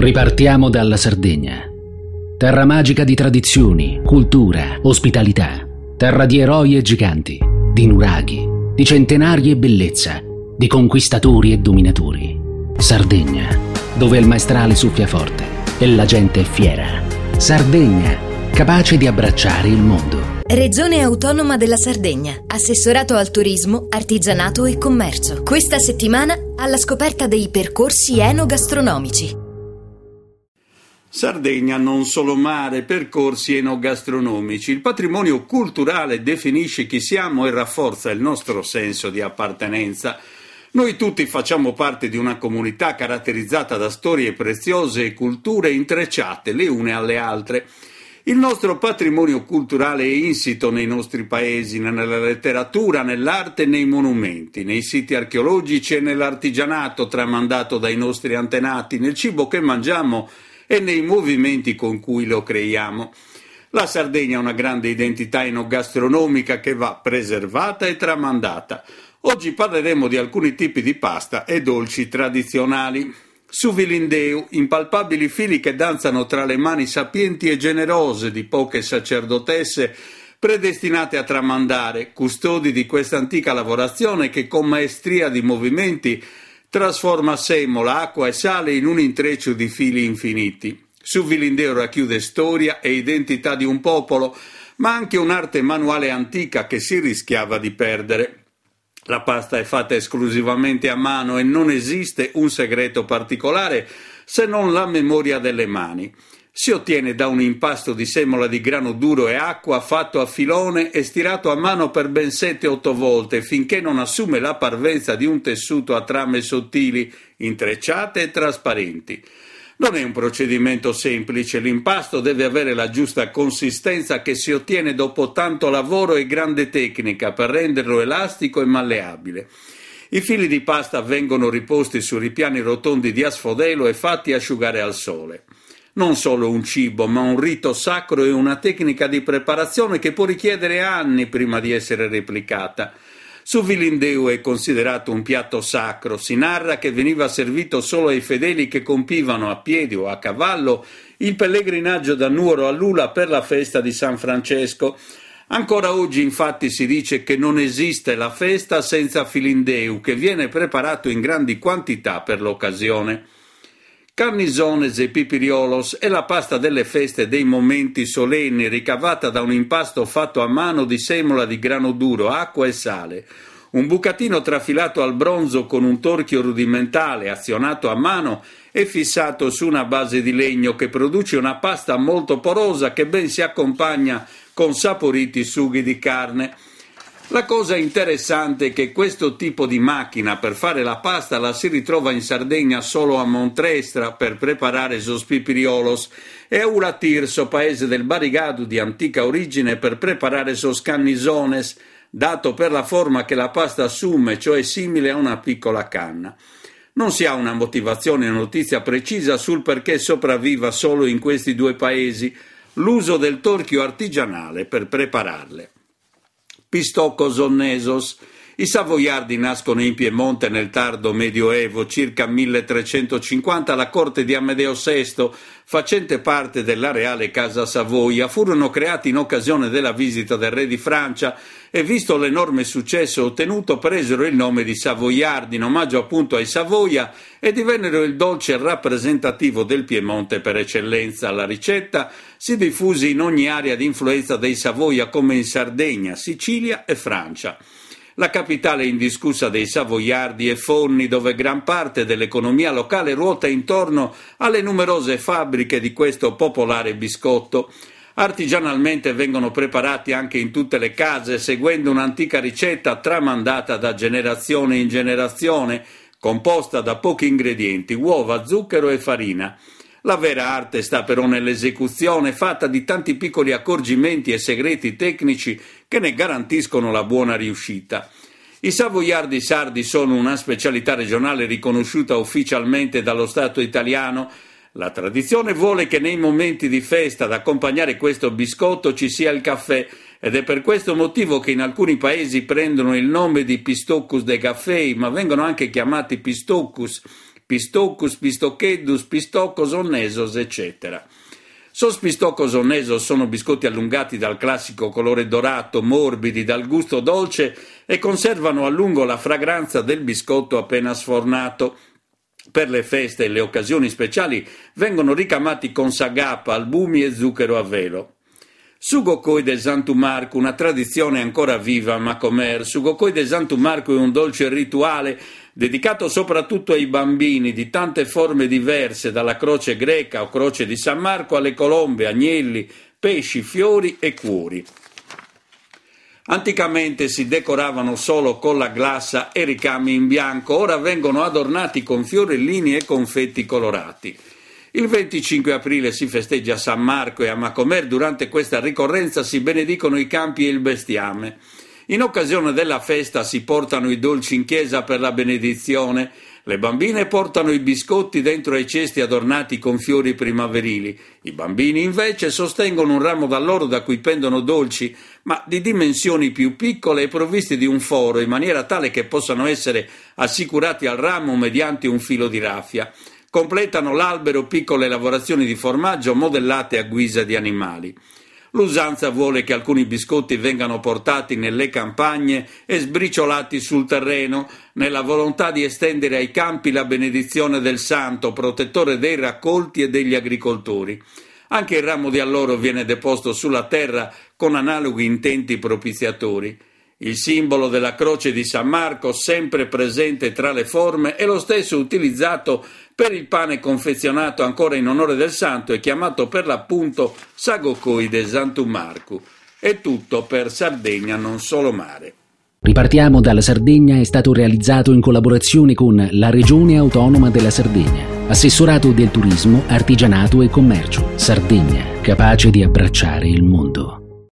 Ripartiamo dalla Sardegna. Terra magica di tradizioni, cultura, ospitalità. Terra di eroi e giganti, di nuraghi, di centenari e bellezza, di conquistatori e dominatori. Sardegna, dove il maestrale soffia forte e la gente è fiera. Sardegna, capace di abbracciare il mondo. Regione Autonoma della Sardegna. Assessorato al turismo, artigianato e commercio. Questa settimana alla scoperta dei percorsi enogastronomici. Sardegna non solo mare, percorsi enogastronomici. Il patrimonio culturale definisce chi siamo e rafforza il nostro senso di appartenenza. Noi tutti facciamo parte di una comunità caratterizzata da storie preziose e culture intrecciate le une alle altre. Il nostro patrimonio culturale è insito nei nostri paesi, nella letteratura, nell'arte e nei monumenti, nei siti archeologici e nell'artigianato tramandato dai nostri antenati, nel cibo che mangiamo e nei movimenti con cui lo creiamo. La Sardegna ha una grande identità enogastronomica che va preservata e tramandata. Oggi parleremo di alcuni tipi di pasta e dolci tradizionali. Suvilindeu, impalpabili fili che danzano tra le mani sapienti e generose di poche sacerdotesse predestinate a tramandare, custodi di questa antica lavorazione che con maestria di movimenti trasforma semola, acqua e sale in un intreccio di fili infiniti. Suvilindeu racchiude storia e identità di un popolo, ma anche un'arte manuale antica che si rischiava di perdere. La pasta è fatta esclusivamente a mano e non esiste un segreto particolare se non la memoria delle mani. Si ottiene da un impasto di semola di grano duro e acqua fatto a filone e stirato a mano per ben 7-8 volte finché non assume la parvenza di un tessuto a trame sottili, intrecciate e trasparenti. Non è un procedimento semplice, l'impasto deve avere la giusta consistenza che si ottiene dopo tanto lavoro e grande tecnica per renderlo elastico e malleabile. I fili di pasta vengono riposti su ripiani rotondi di asfodelo e fatti asciugare al sole. Non solo un cibo, ma un rito sacro e una tecnica di preparazione che può richiedere anni prima di essere replicata. Suvilindeu è considerato un piatto sacro. Si narra che veniva servito solo ai fedeli che compivano a piedi o a cavallo il pellegrinaggio da Nuoro a Lula per la festa di San Francesco. Ancora oggi infatti si dice che non esiste la festa senza filindeu, che viene preparato in grandi quantità per l'occasione. Carnizones e pipiriolos è la pasta delle feste e dei momenti solenni ricavata da un impasto fatto a mano di semola di grano duro, acqua e sale. Un bucatino trafilato al bronzo con un torchio rudimentale azionato a mano e fissato su una base di legno che produce una pasta molto porosa che ben si accompagna con saporiti sughi di carne. La cosa interessante è che questo tipo di macchina per fare la pasta la si ritrova in Sardegna solo a Montrestra per preparare sos pipiriolos e a Uratirso, paese del Barigado di antica origine, per preparare sos cannizones, dato per la forma che la pasta assume, cioè simile a una piccola canna. Non si ha una motivazione o notizia precisa sul perché sopravviva solo in questi due paesi l'uso del torchio artigianale per prepararle. Pistoccos onnesos. I savoiardi nascono in Piemonte nel tardo Medioevo, circa 1350, alla corte di Amedeo VI, facente parte della reale Casa Savoia. Furono creati in occasione della visita del re di Francia e, visto l'enorme successo ottenuto, presero il nome di savoiardi in omaggio appunto ai Savoia e divennero il dolce rappresentativo del Piemonte per eccellenza. La ricetta si diffuse in ogni area di influenza dei Savoia come in Sardegna, Sicilia e Francia. La capitale indiscussa dei savoiardi è Fonni, dove gran parte dell'economia locale ruota intorno alle numerose fabbriche di questo popolare biscotto. Artigianalmente vengono preparati anche in tutte le case, seguendo un'antica ricetta tramandata da generazione in generazione, composta da pochi ingredienti, uova, zucchero e farina. La vera arte sta però nell'esecuzione, fatta di tanti piccoli accorgimenti e segreti tecnici che ne garantiscono la buona riuscita. I savoiardi sardi sono una specialità regionale riconosciuta ufficialmente dallo Stato italiano. La tradizione vuole che nei momenti di festa ad accompagnare questo biscotto ci sia il caffè, ed è per questo motivo che in alcuni paesi prendono il nome di pistoccus de caffei, ma vengono anche chiamati pistoccus pistoccus, pistocheddus, pistoccos onnesos, eccetera. Sos pistoccos onnesos sono biscotti allungati dal classico colore dorato, morbidi, dal gusto dolce e conservano a lungo la fragranza del biscotto appena sfornato. Per le feste e le occasioni speciali vengono ricamati con sagappa, albumi e zucchero a velo. Sugokoi de Santu Marcu, una tradizione ancora viva a Macomer. Sugokoi de Santu Marcu è un dolce rituale dedicato soprattutto ai bambini di tante forme diverse, dalla croce greca o croce di San Marco alle colombe, agnelli, pesci, fiori e cuori. Anticamente si decoravano solo con la glassa e ricami in bianco, ora vengono adornati con fiorellini e confetti colorati. Il 25 aprile si festeggia San Marco e a Macomer durante questa ricorrenza si benedicono i campi e il bestiame. In occasione della festa si portano i dolci in chiesa per la benedizione, le bambine portano i biscotti dentro ai cesti adornati con fiori primaverili, i bambini invece sostengono un ramo d'alloro da cui pendono dolci, ma di dimensioni più piccole e provvisti di un foro in maniera tale che possano essere assicurati al ramo mediante un filo di raffia. Completano l'albero piccole lavorazioni di formaggio modellate a guisa di animali. L'usanza vuole che alcuni biscotti vengano portati nelle campagne e sbriciolati sul terreno, nella volontà di estendere ai campi la benedizione del santo, protettore dei raccolti e degli agricoltori. Anche il ramo di alloro viene deposto sulla terra con analoghi intenti propiziatori. Il simbolo della croce di San Marco, sempre presente tra le forme, è lo stesso utilizzato per il pane confezionato ancora in onore del santo e chiamato per l'appunto Sagokoi de Santu Marcu. È tutto per Sardegna non solo mare. Ripartiamo dalla Sardegna è stato realizzato in collaborazione con la Regione Autonoma della Sardegna, Assessorato del Turismo, Artigianato e Commercio. Sardegna, capace di abbracciare il mondo.